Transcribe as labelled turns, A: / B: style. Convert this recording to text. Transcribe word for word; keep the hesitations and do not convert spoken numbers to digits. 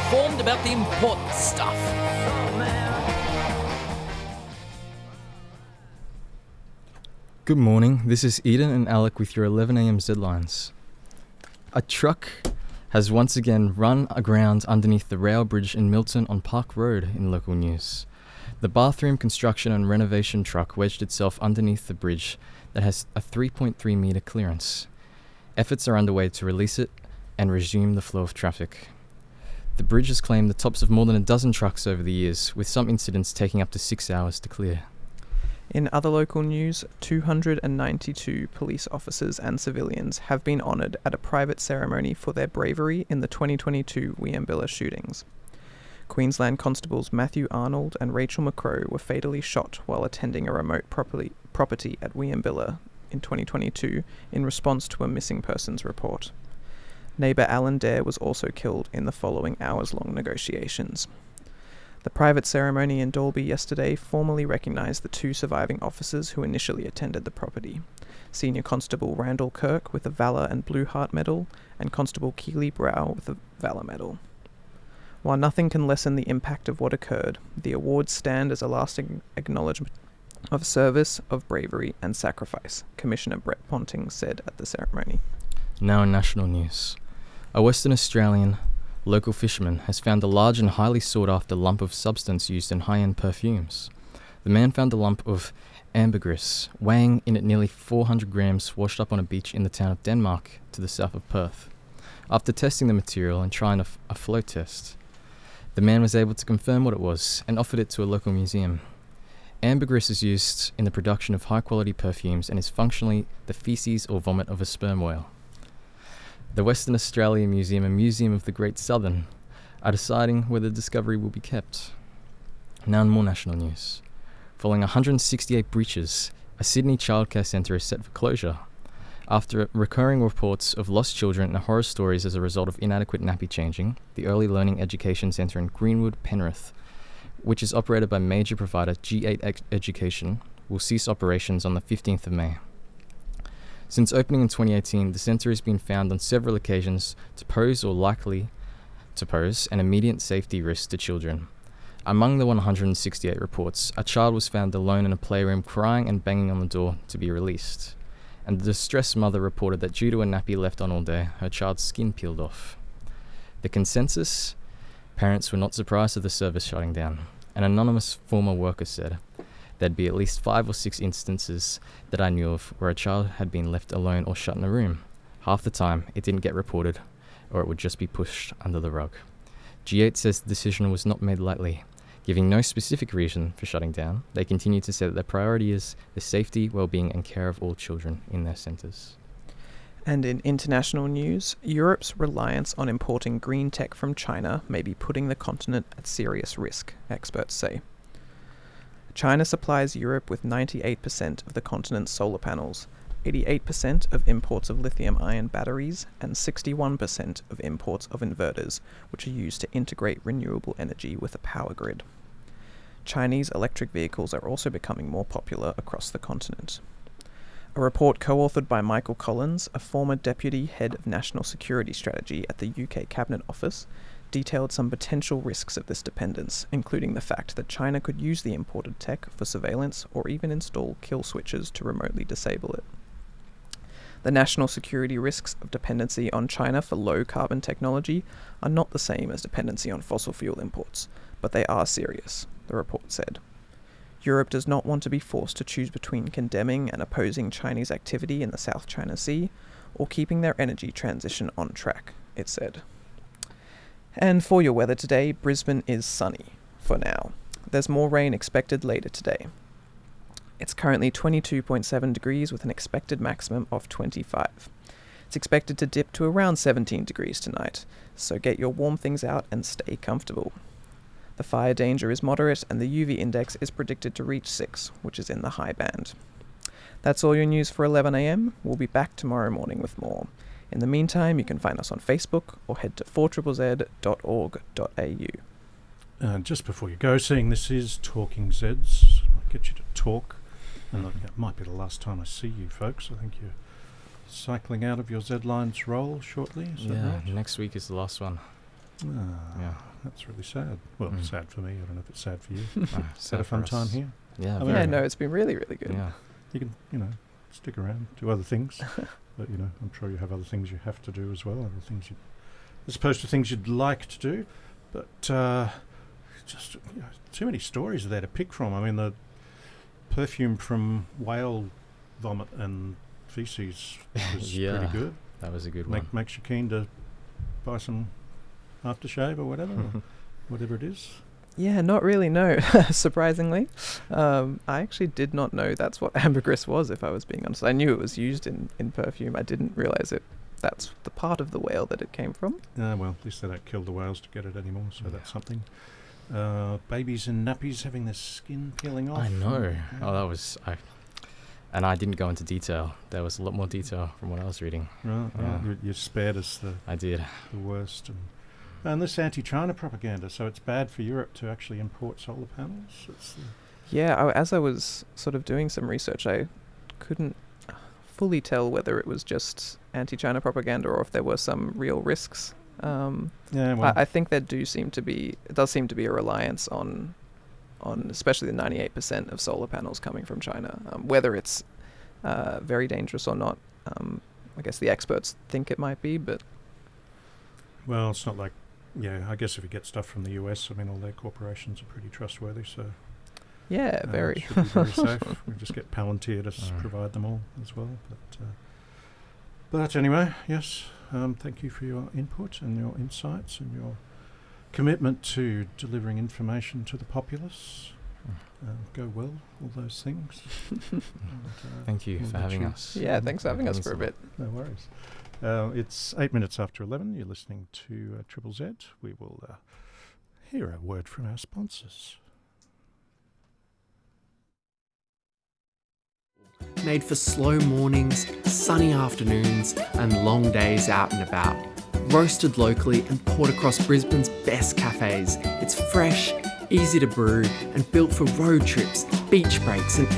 A: informed about the important stuff.
B: Good morning, this is Eden and Alec with your eleven a.m. Zlines. A truck has once again run aground underneath the rail bridge in Milton on Park Road in local news. The bathroom construction and renovation truck wedged itself underneath the bridge that has a three point three metre clearance. Efforts are underway to release it and resume the flow of traffic. The bridge has claimed the tops of more than a dozen trucks over the years, with some incidents taking up to six hours to clear.
C: In other local news, two hundred ninety-two police officers and civilians have been honoured at a private ceremony for their bravery in the twenty twenty-two Weambilla shootings. Queensland Constables Matthew Arnold and Rachel McCrow were fatally shot while attending a remote property, property at Weambilla in twenty twenty-two in response to a missing persons report. Neighbour Alan Dare was also killed in the following hours-long negotiations. The private ceremony in Dalby yesterday formally recognised the two surviving officers who initially attended the property, Senior Constable Randall Kirk with the Valour and Blue Heart Medal, and Constable Keely Brow with the Valour Medal. While nothing can lessen the impact of what occurred, the awards stand as a lasting acknowledgement of service, of bravery and sacrifice, Commissioner Brett Ponting said at the ceremony.
B: Now in national news. A Western Australian local fisherman has found a large and highly sought-after lump of substance used in high-end perfumes. The man found a lump of ambergris, weighing in at nearly four hundred grams, washed up on a beach in the town of Denmark to the south of Perth. After testing the material and trying a, f- a flow test, the man was able to confirm what it was and offered it to a local museum. Ambergris is used in the production of high-quality perfumes and is functionally the feces or vomit of a sperm whale. The Western Australia Museum and Museum of the Great Southern are deciding whether the discovery will be kept. Now in more national news. Following one hundred sixty-eight breaches, a Sydney childcare centre is set for closure after recurring reports of lost children and horror stories as a result of inadequate nappy changing. The Early Learning Education Centre in Greenwood, Penrith, which is operated by major provider G eight Ed- Education, will cease operations on the fifteenth of May. Since opening in twenty eighteen, the centre has been found on several occasions to pose or likely to pose an immediate safety risk to children. Among the one hundred sixty-eight reports, a child was found alone in a playroom crying and banging on the door to be released, and the distressed mother reported that due to a nappy left on all day, her child's skin peeled off. The consensus? Parents were not surprised at the service shutting down. An anonymous former worker said, "There'd be at least five or six instances that I knew of where a child had been left alone or shut in a room. Half the time, it didn't get reported, or it would just be pushed under the rug." G eight says the decision was not made lightly. Giving no specific reason for shutting down, they continue to say that their priority is the safety, well-being and care of all children in their centres.
C: And in international news, Europe's reliance on importing green tech from China may be putting the continent at serious risk, experts say. China supplies Europe with ninety-eight percent of the continent's solar panels, eighty-eight percent of imports of lithium-ion batteries, and sixty-one percent of imports of inverters, which are used to integrate renewable energy with a power grid. Chinese electric vehicles are also becoming more popular across the continent. A report co-authored by Michael Collins, a former Deputy Head of National Security Strategy at the U K Cabinet Office, detailed some potential risks of this dependence, including the fact that China could use the imported tech for surveillance or even install kill switches to remotely disable it. The national security risks of dependency on China for low-carbon technology are not the same as dependency on fossil fuel imports, but they are serious, the report said. Europe does not want to be forced to choose between condemning and opposing Chinese activity in the South China Sea or keeping their energy transition on track, it said. And for your weather today, Brisbane is sunny, for now. There's more rain expected later today. It's currently twenty-two point seven degrees with an expected maximum of twenty-five. It's expected to dip to around seventeen degrees tonight, so get your warm things out and stay comfortable. The fire danger is moderate and the U V index is predicted to reach six, which is in the high band. That's all your news for eleven a.m. We'll be back tomorrow morning with more. In the meantime, you can find us on Facebook or head to four z z dot org dot a u.
D: Uh, just before you go, seeing this is Talking Zeds. I'll get you to talk. And I think it might be the last time I see you folks. I think you're cycling out of your Z-Lines role shortly. Is
B: yeah,
D: that right?
B: next week is the last one.
D: Ah,
B: Yeah.
D: that's really sad. Well,
B: Mm.
D: sad for me. I don't know if it's sad for you.
B: Ah,
D: It's had a
B: sad
D: fun
B: for
D: time
B: us.
D: here.
B: Yeah,
D: I mean,
B: very
C: Yeah,
B: good.
C: no, it's been really, really good.
B: Yeah.
D: You can, you know, stick around, do other things. But, you know, I'm sure you have other things you have to do as well, other things you, as opposed to things you'd like to do. But uh, just, you know, too many stories there to pick from. I mean, the perfume from whale vomit and feces was
B: Yeah.
D: pretty good.
B: That was a good one.
D: Make, makes you keen to buy some aftershave or whatever, or whatever it is.
C: Yeah, not really, no, surprisingly. Um, I actually did not know that's what ambergris was, if I was being honest. I knew it was used in, in perfume. I didn't realise it. That's the part of the whale that it came from.
D: Uh, well, at least they don't kill the whales to get it anymore, so
B: Yeah.
D: that's something. Uh, babies in nappies having their skin peeling off.
B: I know.
D: and-
B: Oh, that was. I, and I didn't go into detail. There was a lot more detail from what I was reading.
D: Right,
B: Yeah.
D: right, you, you spared us the,
B: I did.
D: the worst. And, and this anti-China propaganda, so it's bad for Europe to actually import solar panels. It's the
C: Yeah, I, as I was sort of doing some research, I couldn't fully tell whether it was just anti-China propaganda or if there were some real risks. Um,
D: yeah, well,
C: I, I think there do seem to be, it does seem to be a reliance on, on especially the ninety-eight percent of solar panels coming from China. Um, whether it's uh, very dangerous or not, um, I guess the experts think it might be, but
D: well, it's not like, yeah, I guess if you get stuff from the U S, I mean, all their corporations are pretty trustworthy, so
C: yeah,
D: uh,
C: very.
D: it should be very safe. We just get Palantir to s-
B: Mm.
D: provide them all as well. But, uh, but anyway, yes, um, thank you for your input and your insights and your commitment to delivering information to the populace. Uh, go well, all those things. and, uh,
B: Thank you
D: we'll
B: for
D: let
B: having
D: you-
B: us.
C: Yeah, thanks for having us for a
B: Thanks.
C: bit.
D: No worries. Uh, it's eight minutes after eleven. You're listening to uh, Triple Z. We will uh, hear a word from our sponsors.
A: Made for slow mornings, sunny afternoons, and long days out and about. Roasted locally and poured across Brisbane's best cafes. It's fresh, easy to brew, and built for road trips, beach breaks, and